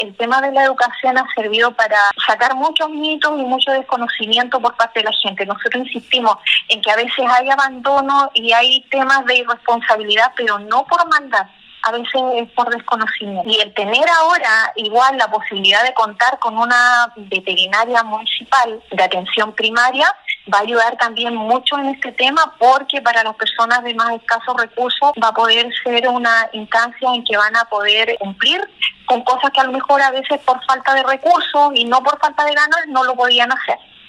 el tema de la educación ha servido para sacar muchos mitos y mucho desconocimiento por parte de la gente. Nosotros insistimos en que a veces hay abandono y hay temas de irresponsabilidad, pero no por maldad. A veces es por desconocimiento. Y el tener ahora igual la posibilidad de contar con una veterinaria municipal de atención primaria va a ayudar también mucho en este tema, porque para las personas de más escasos recursos va a poder ser una instancia en que van a poder cumplir con cosas que a lo mejor a veces por falta de recursos y no por falta de ganas no lo podían hacer.